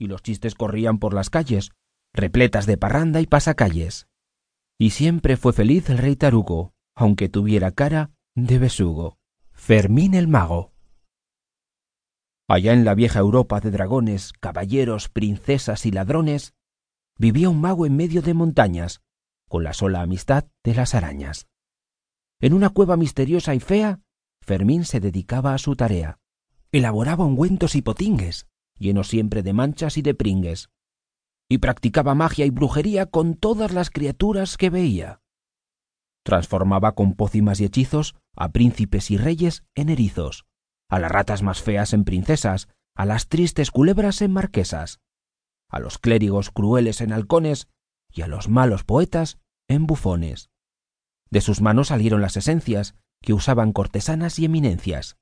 y los chistes corrían por las calles, repletas de parranda y pasacalles. Y siempre fue feliz el rey tarugo, aunque tuviera cara de besugo. Fermín el mago. Allá en la vieja Europa de dragones, caballeros, princesas y ladrones, vivía un mago en medio de montañas, con la sola amistad de las arañas. En una cueva misteriosa y fea, Fermín se dedicaba a su tarea. Elaboraba ungüentos y potingues, llenos siempre de manchas y de pringues, y practicaba magia y brujería con todas las criaturas que veía. Transformaba con pócimas y hechizos a príncipes y reyes en erizos, a las ratas más feas en princesas, a las tristes culebras en marquesas, a los clérigos crueles en halcones y a los malos poetas en bufones. De sus manos salieron las esencias que usaban cortesanas y eminencias,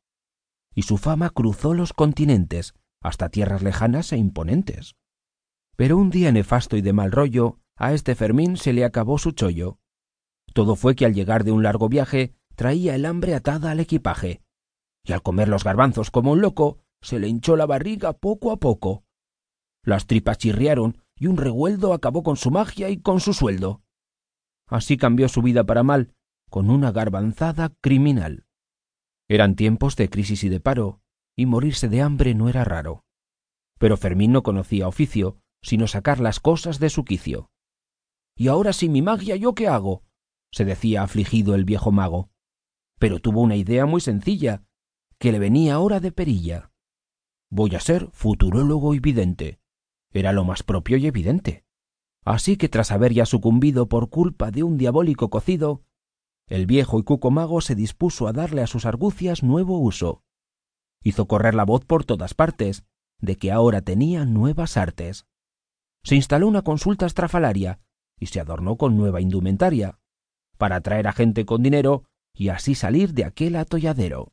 y su fama cruzó los continentes hasta tierras lejanas e imponentes. Pero un día nefasto y de mal rollo, a este Fermín se le acabó su chollo. Todo fue que al llegar de un largo viaje traía el hambre atada al equipaje, y al comer los garbanzos como un loco, se le hinchó la barriga poco a poco. Las tripas chirriaron y un revueldo acabó con su magia y con su sueldo. Así cambió su vida para mal, con una garbanzada criminal. Eran tiempos de crisis y de paro, y morirse de hambre no era raro. Pero Fermín no conocía oficio, sino sacar las cosas de su quicio. «¿Y ahora sin mi magia yo qué hago?», se decía afligido el viejo mago. Pero tuvo una idea muy sencilla, que le venía ahora de perilla. «Voy a ser futurólogo y vidente». Era lo más propio y evidente. Así que tras haber ya sucumbido por culpa de un diabólico cocido, el viejo y cuco mago se dispuso a darle a sus argucias nuevo uso. Hizo correr la voz por todas partes de que ahora tenía nuevas artes. Se instaló una consulta estrafalaria y se adornó con nueva indumentaria, para atraer a gente con dinero y así salir de aquel atolladero.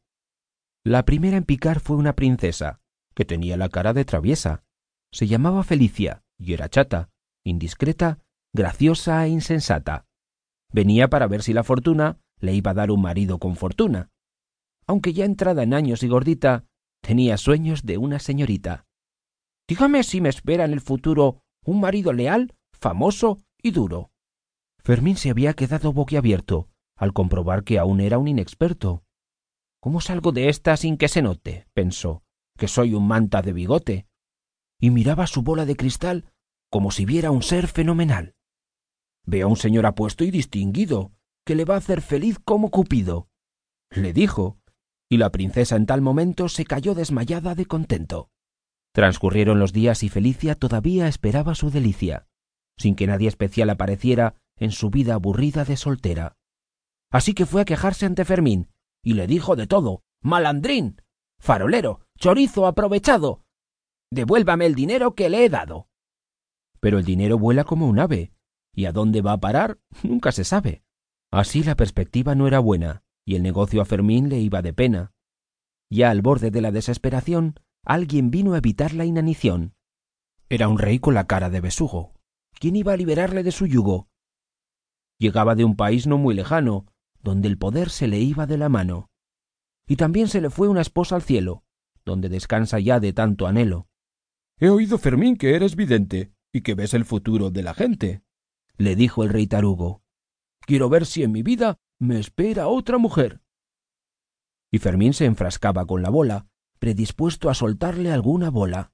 La primera en picar fue una princesa, que tenía la cara de traviesa. Se llamaba Felicia y era chata, indiscreta, graciosa e insensata. Venía para ver si la fortuna le iba a dar un marido con fortuna. Aunque ya entrada en años y gordita, tenía sueños de una señorita. «Dígame si me espera en el futuro un marido leal, famoso y duro». Fermín se había quedado boquiabierto al comprobar que aún era un inexperto. «¿Cómo salgo de esta sin que se note?», pensó, «que soy un manta de bigote». Y miraba su bola de cristal como si viera un ser fenomenal. «Veo a un señor apuesto y distinguido, que le va a hacer feliz como Cupido», le dijo, y la princesa en tal momento se cayó desmayada de contento. Transcurrieron los días y Felicia todavía esperaba su delicia, sin que nadie especial apareciera en su vida aburrida de soltera. Así que fue a quejarse ante Fermín, y le dijo de todo: «Malandrín, farolero, chorizo aprovechado, devuélvame el dinero que le he dado». Pero el dinero vuela como un ave, y a dónde va a parar nunca se sabe. Así la perspectiva no era buena, y el negocio a Fermín le iba de pena. Ya al borde de la desesperación, alguien vino a evitar la inanición. Era un rey con la cara de besugo. ¿Quién iba a liberarle de su yugo? Llegaba de un país no muy lejano, donde el poder se le iba de la mano. Y también se le fue una esposa al cielo, donde descansa ya de tanto anhelo. «He oído, Fermín, que eres vidente y que ves el futuro de la gente», le dijo el rey tarugo. «Quiero ver si en mi vida me espera otra mujer». Y Fermín se enfrascaba con la bola, predispuesto a soltarle alguna bola.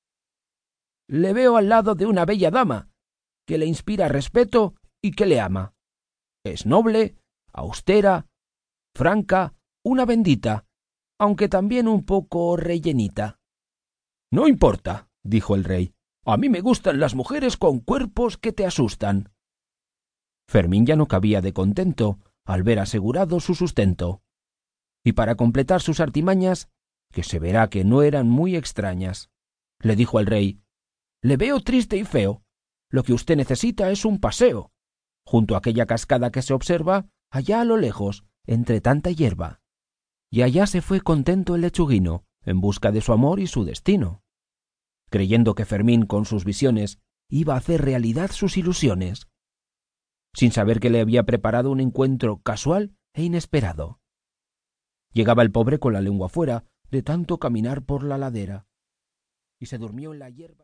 «Le veo al lado de una bella dama, que le inspira respeto y que le ama. Es noble, austera, franca, una bendita, aunque también un poco rellenita». «No importa», dijo el rey, «a mí me gustan las mujeres con cuerpos que te asustan». Fermín ya no cabía de contento al ver asegurado su sustento. Y para completar sus artimañas, que se verá que no eran muy extrañas, le dijo al rey: «Le veo triste y feo. Lo que usted necesita es un paseo, junto a aquella cascada que se observa allá a lo lejos, entre tanta hierba». Y allá se fue contento el lechuguino, en busca de su amor y su destino, creyendo que Fermín con sus visiones iba a hacer realidad sus ilusiones, sin saber que le había preparado un encuentro casual e inesperado. Llegaba el pobre con la lengua fuera de tanto caminar por la ladera, y se durmió en la hierba.